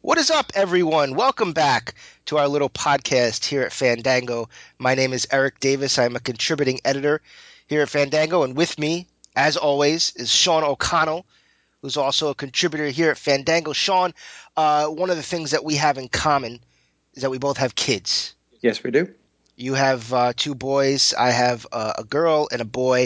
What is up, everyone? Welcome back to our little podcast here at Fandango. My name is Eric Davis. I'm a contributing editor here at Fandango, and with me, as always, is Sean O'Connell, who's also a contributor here at Fandango. Sean, one of the things that we have in common is that we both have kids. Yes, we do. You have two boys. I have a girl and a boy.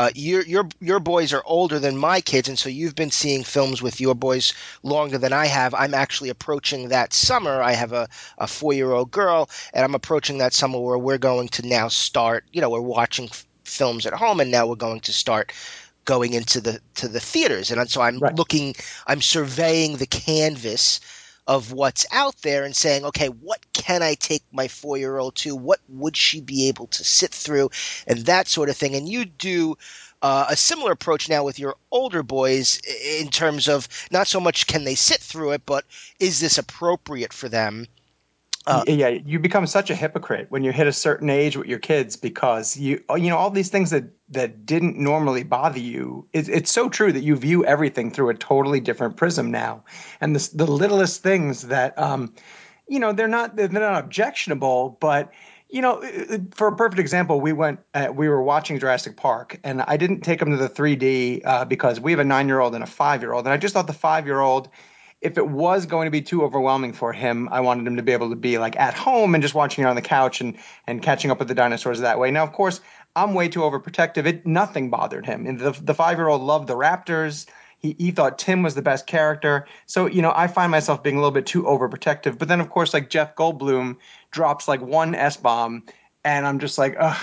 Your boys are older than my kids, and so you've been seeing films with your boys longer than I have. I'm actually approaching that summer. I have a 4-year-old girl, and I'm approaching that summer where we're going to now start. We're watching films at home, and now we're going to start going into the theaters. And so I'm Right. I'm surveying the canvas of what's out there and saying, okay, what can I take my 4-year-old to? What would she be able to sit through? And that sort of thing. And you do a similar approach now with your older boys in terms of not so much can they sit through it, but is this appropriate for them? Yeah, you become such a hypocrite when you hit a certain age with your kids because all these things that didn't normally bother you. It's so true that you view everything through a totally different prism now, and the littlest things that they're not objectionable, but for a perfect example, we were watching Jurassic Park, and I didn't take them to the 3D because we have a 9-year-old and a 5-year-old, and I just thought the 5-year-old, if it was going to be too overwhelming for him, I wanted him to be able to be like at home and just watching it on the couch and catching up with the dinosaurs that way. Now, of course, I'm way too overprotective. Nothing bothered him. And the 5-year-old loved the Raptors. He thought Tim was the best character. So, I find myself being a little bit too overprotective. But then, of course, like Jeff Goldblum drops like one S-bomb, and I'm just like, ugh.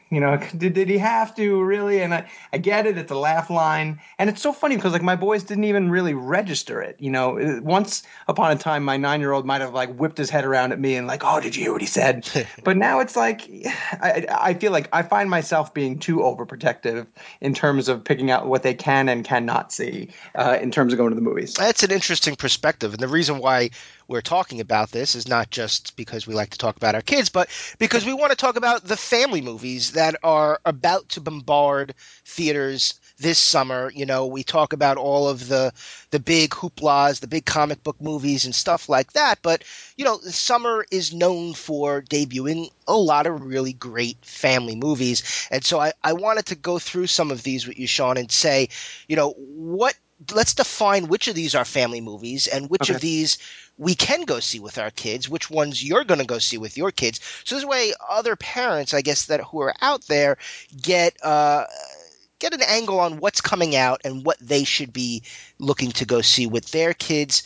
Did he have to really? And I get it. It's a laugh line. And it's so funny because like my boys didn't even really register it. Once upon a time, my 9-year-old might have like whipped his head around at me and like, oh, did you hear what he said? But now it's like, I feel like I find myself being too overprotective in terms of picking out what they can and cannot see in terms of going to the movies. That's an interesting perspective. And the reason why we're talking about this is not just because we like to talk about our kids, but because we want to talk about the family movies that are about to bombard theaters this summer. We talk about all of the big hooplas, the big comic book movies and stuff like that. But, the summer is known for debuting a lot of really great family movies. And so I wanted to go through some of these with you, Sean, and say, let's define which of these are family movies and which of these we can go see with our kids, which ones you're going to go see with your kids. So this way other parents, I guess, who are out there get an angle on what's coming out and what they should be looking to go see with their kids.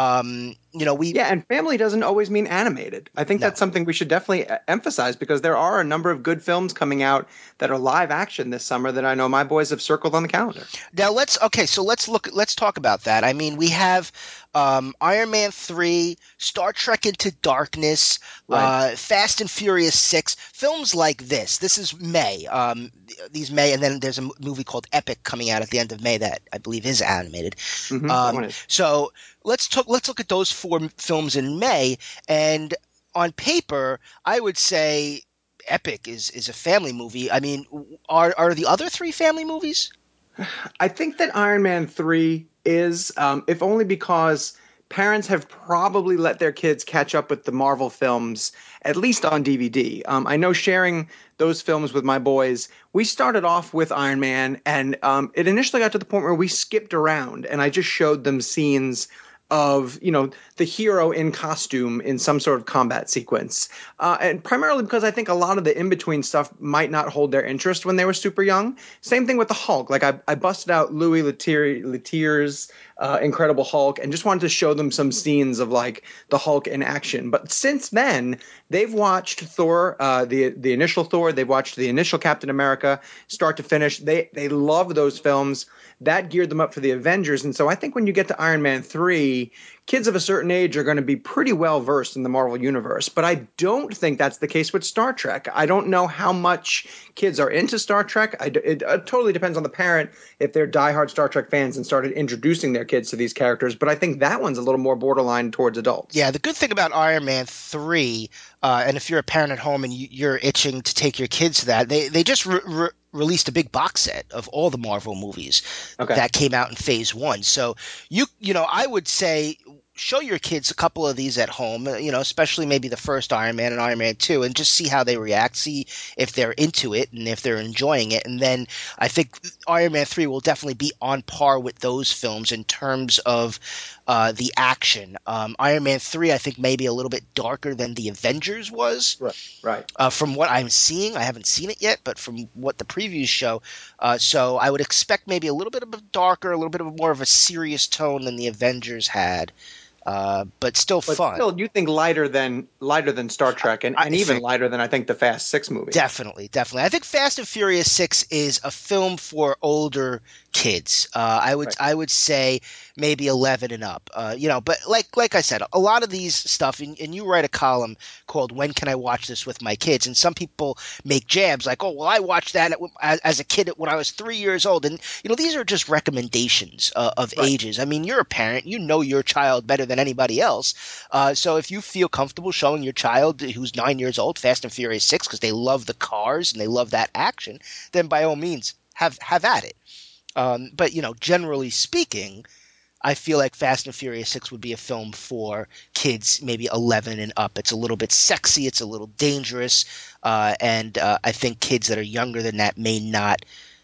And family doesn't always mean animated. I think that's something we should definitely emphasize because there are a number of good films coming out that are live action this summer that I know my boys have circled on the calendar. Now let's talk about that. I mean, we have Iron Man 3, Star Trek Into Darkness, Right. Fast and Furious 6, films like this. This is May. These May, and then there's a movie called Epic coming out at the end of May that I believe is animated. That one is. So let's look at those 4 films in May, and on paper, I would say Epic is a family movie. I mean, are the other 3 family movies? I think that Iron Man 3 is, if only because parents have probably let their kids catch up with the Marvel films, at least on DVD. I know sharing those films with my boys, we started off with Iron Man, and it initially got to the point where we skipped around, and I just showed them scenes of the hero in costume in some sort of combat sequence, and primarily because I think a lot of the in-between stuff might not hold their interest when they were super young. Same thing with the Hulk. Like I busted out Louis Leterrier's Incredible Hulk and just wanted to show them some scenes of like the Hulk in action. But since then, they've watched Thor, the initial Thor. They've watched the initial Captain America, start to finish. They love those films. That geared them up for the Avengers. And so I think when you get to Iron Man 3, kids of a certain age are going to be pretty well versed in the Marvel Universe. But I don't think that's the case with Star Trek. I don't know how much kids are into Star Trek. It totally depends on the parent if they're diehard Star Trek fans and started introducing their kids to these characters. But I think that one's a little more borderline towards adults. Yeah, the good thing about Iron Man 3, and if you're a parent at home and you're itching to take your kids to that, they just released a big box set of all the Marvel movies that came out in Phase 1. So I would say show your kids a couple of these at home, especially maybe the first Iron Man and Iron Man 2, and just see how they react, see if they're into it and if they're enjoying it. And then I think Iron Man 3 will definitely be on par with those films in terms of the action. Iron Man 3, I think, maybe a little bit darker than the Avengers was. Right. Right. From what I'm seeing, I haven't seen it yet, but from what the previews show, so I would expect maybe a little bit of a darker, a little bit of more of a serious tone than the Avengers had, but still But fun. still, you think lighter than Star Trek, and even lighter than I think the Fast 6 movie. Definitely. I think Fast and Furious 6 is a film for older kids. I would say maybe 11 and up. But like I said, a lot of these stuff, and you write a column called "When Can I Watch This with My Kids?" And some people make jabs like, "Oh, well, I watched that as a kid when I was 3 years old." And these are just recommendations of ages. I mean, you're a parent, you know your child better than anybody else. So if you feel comfortable showing your child who's 9 years old Fast and Furious 6 because they love the cars and they love that action, then by all means have at it. But generally speaking, I feel like Fast and Furious 6 would be a film for kids, maybe 11 and up. It's a little bit sexy, it's a little dangerous, and I think kids that are younger than that may not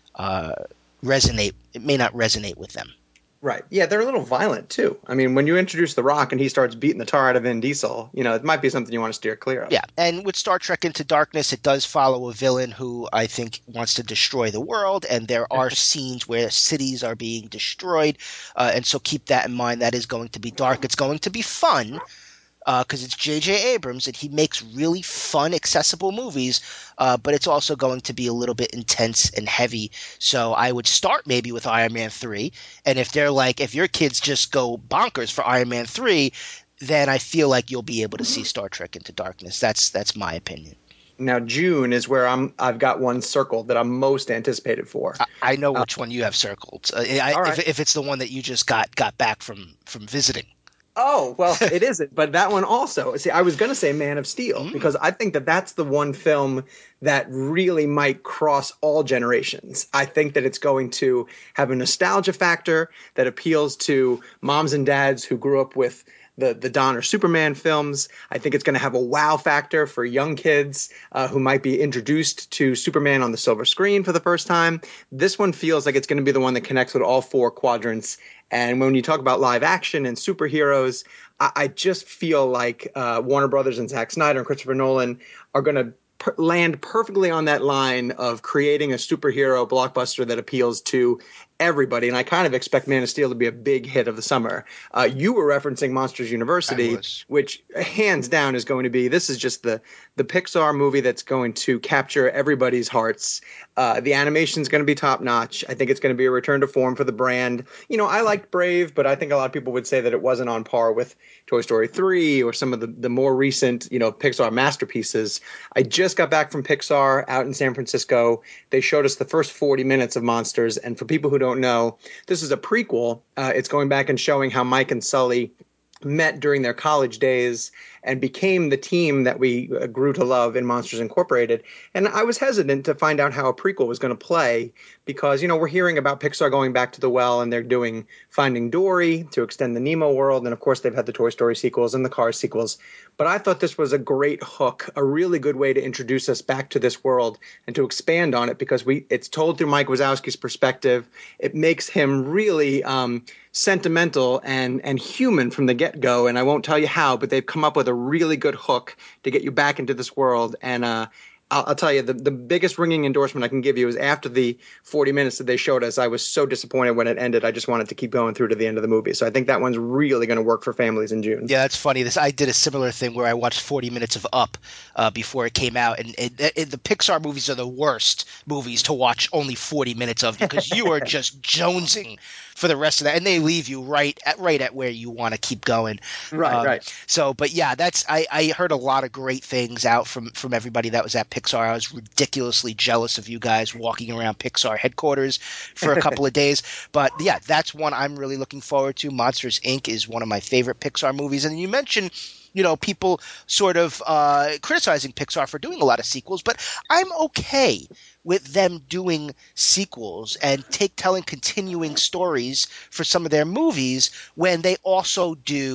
resonate. It may not resonate with them. Right. Yeah, they're a little violent too. I mean, when you introduce The Rock and he starts beating the tar out of Vin Diesel, it might be something you want to steer clear of. Yeah, and with Star Trek Into Darkness, it does follow a villain who I think wants to destroy the world, and there are scenes where cities are being destroyed, and so keep that in mind. That is going to be dark. It's going to be fun, because it's J.J. Abrams, and he makes really fun, accessible movies, but it's also going to be a little bit intense and heavy. So I would start maybe with Iron Man 3, and if your kids just go bonkers for Iron Man 3, then I feel like you'll be able to see Star Trek Into Darkness. That's my opinion. Now June is where I've got one circled that I'm most anticipated for. I know which one you have circled. All right. If it's the one that you just got back from visiting. Oh, well, it isn't. But that one also. See, I was going to say Man of Steel because I think that that's the one film that really might cross all generations. I think that it's going to have a nostalgia factor that appeals to moms and dads who grew up with the Donner Superman films. I think it's going to have a wow factor for young kids who might be introduced to Superman on the silver screen for the first time. This one feels like it's going to be the one that connects with all four quadrants. And when you talk about live action and superheroes, I just feel like Warner Brothers and Zack Snyder and Christopher Nolan are going to land perfectly on that line of creating a superhero blockbuster that appeals to everybody. And I kind of expect Man of Steel to be a big hit of the summer. You were referencing Monsters University, which hands down is going to be, this is just the Pixar movie that's going to capture everybody's hearts. The animation is going to be top notch. I think it's going to be a return to form for the brand. I liked Brave, but I think a lot of people would say that it wasn't on par with Toy Story 3 or some of the more recent, Pixar masterpieces. I just got back from Pixar out in San Francisco. They showed us the first 40 minutes of Monsters. And for people who don't know, this is a prequel. It's going back and showing how Mike and Sully met during their college days and became the team that we grew to love in Monsters Incorporated. And I was hesitant to find out how a prequel was going to play because, we're hearing about Pixar going back to the well and they're doing Finding Dory to extend the Nemo world. And of course, they've had the Toy Story sequels and the Cars sequels. But I thought this was a great hook, a really good way to introduce us back to this world and to expand on it because it's told through Mike Wazowski's perspective. It makes him really sentimental and human from the get-go. And I won't tell you how, but they've come up with a really good hook to get you back into this world. And I'll tell you, the biggest ringing endorsement I can give you is after the 40 minutes that they showed us, I was so disappointed when it ended. I just wanted to keep going through to the end of the movie. So I think that one's really going to work for families in June. Yeah, that's funny. I did a similar thing where I watched 40 minutes of Up before it came out. And the Pixar movies are the worst movies to watch only 40 minutes of because you are just jonesing for the rest of that. And they leave you right at where you want to keep going. Right. So, but yeah, I heard a lot of great things out from everybody that was at Pixar. I was ridiculously jealous of you guys walking around Pixar headquarters for a couple of days. But yeah, that's one I'm really looking forward to. Monsters, Inc. is one of my favorite Pixar movies. And you mentioned, people sort of criticizing Pixar for doing a lot of sequels, but I'm okay with them doing sequels and telling continuing stories for some of their movies when they also do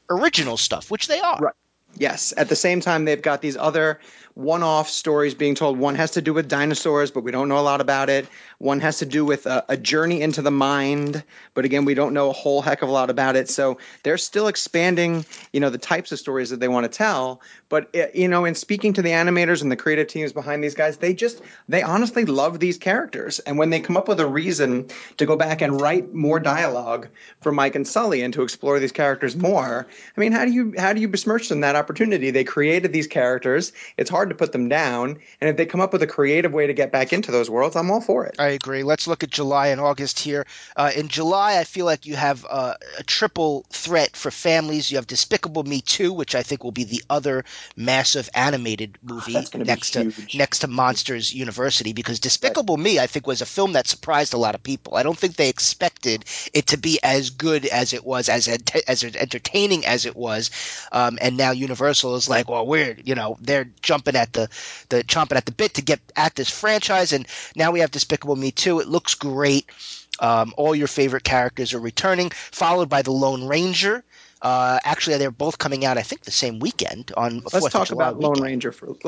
original stuff, which they are. Right. Yes. At the same time, they've got these other one-off stories being told. One has to do with dinosaurs, but we don't know a lot about it. One has to do with a journey into the mind, but again, we don't know a whole heck of a lot about it. So they're still expanding, the types of stories that they want to tell. But in speaking to the animators and the creative teams behind these guys, they honestly love these characters. And when they come up with a reason to go back and write more dialogue for Mike and Sully and to explore these characters more, I mean, how do you besmirch them that opportunity? They created these characters. It's hard to put them down. And if they come up with a creative way to get back into those worlds, I'm all for it. I agree. Let's look at July and August here. In July, I feel like you have a triple threat for families. You have Despicable Me 2, which I think will be the other massive animated movie That's going to be huge. next to Monsters University, because Despicable Me, I think, was a film that surprised a lot of people. I don't think they expected it to be as good as it was, as entertaining as it was. And now Universal is like, well, they're chomping at the bit to get at this franchise, and now we have Despicable Me 2. It looks great. All your favorite characters are returning, followed by The Lone Ranger. Actually, they're both coming out, I think, the same weekend on 4th of July. Let's talk about Lone Ranger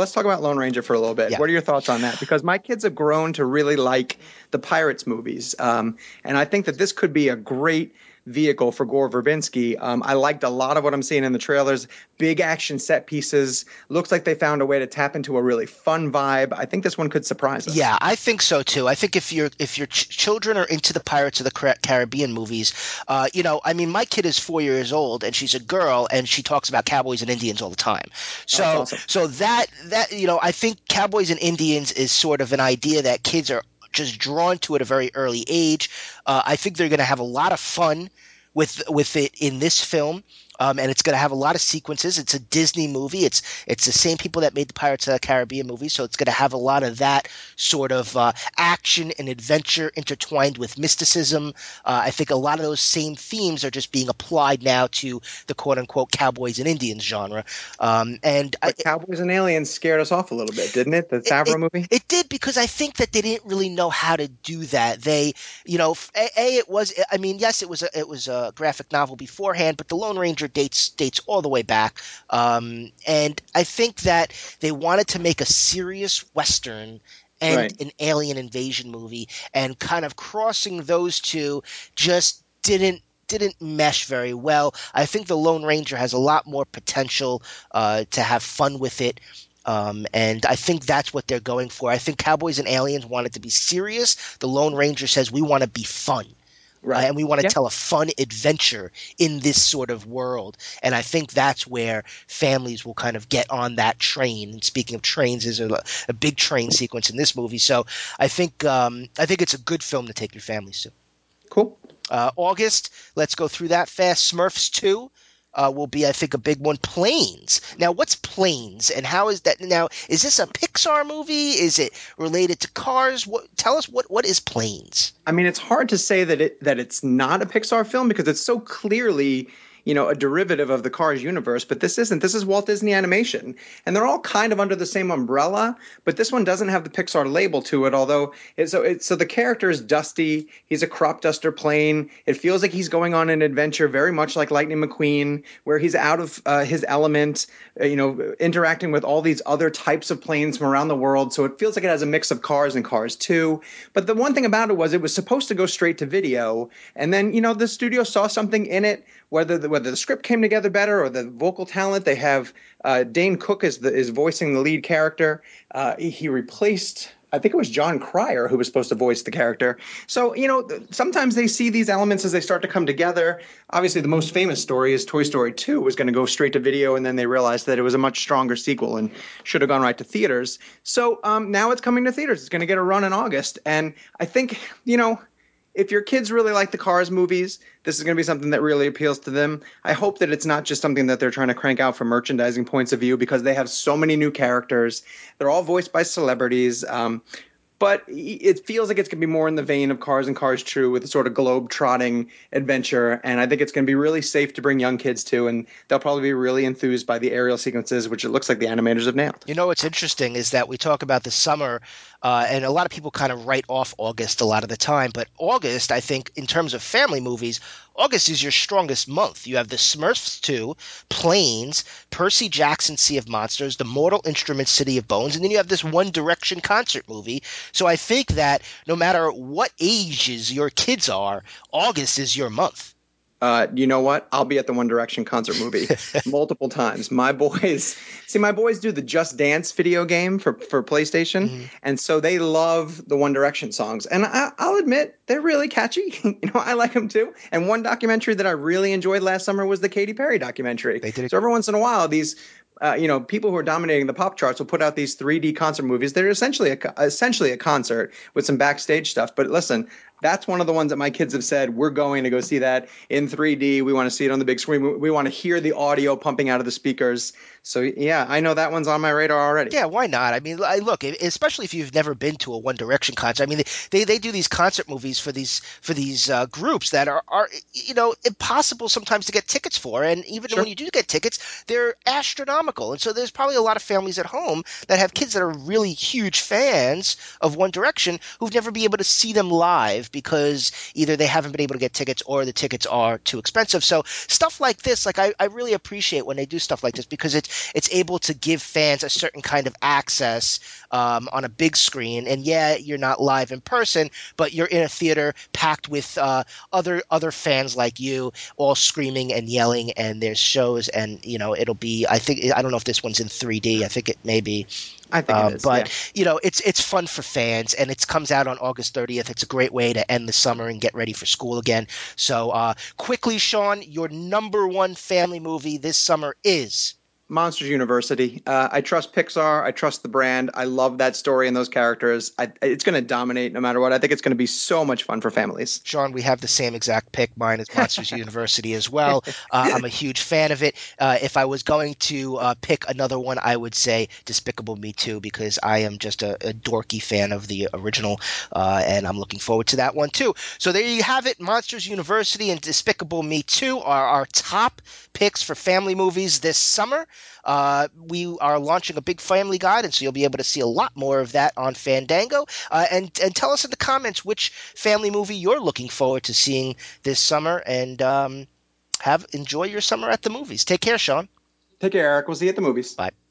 for a little bit. Yeah. What are your thoughts on that? Because my kids have grown to really like the Pirates movies, and I think that this could be a great vehicle for Gore Verbinski. I liked a lot of what I'm seeing in the trailers. Big action set pieces. Looks like they found a way to tap into a really fun vibe. I think this one could surprise us. Yeah, I think so too. I think if your children are into the Pirates of the Caribbean movies, my kid is 4 years old and she's a girl and she talks about cowboys and Indians all the time. So awesome. So that I think cowboys and Indians is sort of an idea that kids are just drawn to at a very early age. I think they're going to have a lot of fun with it in this film. And it's going to have a lot of sequences. It's a Disney movie. It's the same people that made the Pirates of the Caribbean movie, so it's going to have a lot of that sort of action and adventure intertwined with mysticism. I think a lot of those same themes are just being applied now to the quote-unquote cowboys and Indians genre. Cowboys and Aliens scared us off a little bit, didn't it? The Favreau movie? It did, because I think that they didn't really know how to do that. They, it was a graphic novel beforehand, but The Lone Ranger dates all the way back, and I think that they wanted to make a serious Western and an alien invasion movie, and kind of crossing those two just didn't mesh very well. I think The Lone Ranger has a lot more potential to have fun with it. And I think that's what they're going for. I think Cowboys and Aliens wanted to be serious. The Lone Ranger says we want to be fun. Right. And we want to tell a fun adventure in this sort of world. And I think that's where families will kind of get on that train. And speaking of trains, there's a big train sequence in this movie. So I think it's a good film to take your families to. Cool. August, let's go through that fast. Smurfs 2. Will be, I think, a big one. Planes. Now, what's Planes, and how is that? Now, is this a Pixar movie? Is it related to Cars? Tell us what is Planes? I mean, it's hard to say that it's not a Pixar film because it's so clearly a derivative of the Cars universe, but this isn't. This is Walt Disney Animation, and they're all kind of under the same umbrella, but this one doesn't have the Pixar label to it, although so the character is Dusty. He's a crop duster plane. It feels like he's going on an adventure very much like Lightning McQueen, where he's out of his element, interacting with all these other types of planes from around the world, so it feels like it has a mix of Cars and Cars 2. But the one thing about it was supposed to go straight to video, and then, the studio saw something in it, whether the script came together better or the vocal talent. They have Dane Cook is voicing the lead character. He replaced, I think it was John Cryer who was supposed to voice the character. So, sometimes they see these elements as they start to come together. Obviously, the most famous story is Toy Story 2 was going to go straight to video, and then they realized that it was a much stronger sequel and should have gone right to theaters. So now it's coming to theaters. It's going to get a run in August. And I think, if your kids really like the Cars movies, this is going to be something that really appeals to them. I hope that it's not just something that they're trying to crank out from merchandising points of view, because they have so many new characters. They're all voiced by celebrities. But it feels like it's going to be more in the vein of Cars and Cars True, with a sort of globe-trotting adventure. And I think it's going to be really safe to bring young kids to, and they'll probably be really enthused by the aerial sequences, which it looks like the animators have nailed. What's interesting is that we talk about the summer, and a lot of people kind of write off August a lot of the time. But August, I think, in terms of family movies, August is your strongest month. You have the Smurfs 2, Planes, Percy Jackson Sea of Monsters, The Mortal Instruments City of Bones, and then you have this One Direction concert movie. So I think that no matter what ages your kids are, August is your month. You know what? I'll be at the One Direction concert movie multiple times. My boys do the Just Dance video game for PlayStation, Mhm. and so they love the One Direction songs. And I'll admit they're really catchy. I like them too. And one documentary that I really enjoyed last summer was the Katy Perry documentary. They did it. So every once in a while, these people who are dominating the pop charts will put out these 3D concert movies. They're essentially a concert with some backstage stuff. But listen, that's one of the ones that my kids have said we're going to go see that in 3D. We want to see it on the big screen. We want to hear the audio pumping out of the speakers. So yeah, I know that one's on my radar already. Yeah, why not? I mean, look, especially if you've never been to a One Direction concert. I mean, they do these concert movies for these groups that are impossible sometimes to get tickets for, and even Sure. when you do get tickets, they're astronomical. And so there's probably a lot of families at home that have kids that are really huge fans of One Direction who've never been able to see them live because either they haven't been able to get tickets or the tickets are too expensive. So stuff like this, like I really appreciate when they do stuff like this because it's able to give fans a certain kind of access on a big screen. And yeah, you're not live in person, but you're in a theater packed with other fans like you, all screaming and yelling. And there's shows, and it'll be. I don't know if this one's in 3D. I think it may be. I think it is. But Yeah. it's fun for fans, and it comes out on August 30th. It's a great way to end the summer and get ready for school again. So quickly, Sean, your number one family movie this summer is. Monsters University. I trust Pixar. I trust the brand. I love that story and those characters. It's going to dominate no matter what. I think it's going to be so much fun for families. Sean, we have the same exact pick. Mine is Monsters University as well. I'm a huge fan of it. If I was going to pick another one, I would say Despicable Me 2 because I am just a dorky fan of the original, and I'm looking forward to that one too. So there you have it. Monsters University and Despicable Me 2 are our top picks for family movies this summer. We are launching a big family guide, and so you'll be able to see a lot more of that on Fandango. And tell us in the comments which family movie you're looking forward to seeing this summer, and enjoy your summer at the movies. Take care, Sean. Take care, Eric. We'll see you at the movies. Bye.